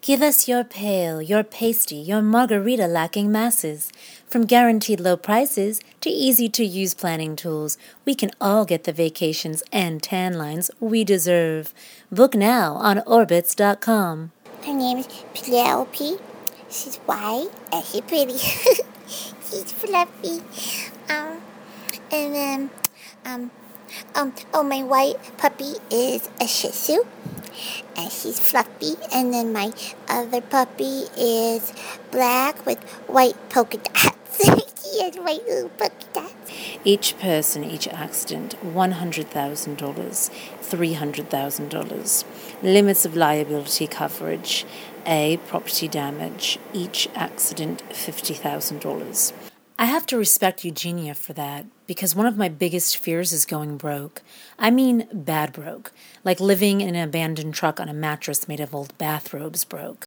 Give us your pale, your pasty, your margarita lacking masses. From guaranteed low prices to easy-to-use planning tools, we can all get the vacations and tan lines we deserve. Book now on Orbitz.com. Her name is Penelope. She's white and she's pretty. She's fluffy. My white puppy is a Shih Tzu, and she's fluffy. And then my other puppy is black with white polka dots. She has white little polka dots. Each person, each accident, $100,000, $300,000. Limits of liability coverage. A, property damage. Each accident, $50,000. I have to respect Eugenia for that, because one of my biggest fears is going broke. I mean bad broke, like living in an abandoned truck on a mattress made of old bathrobes broke.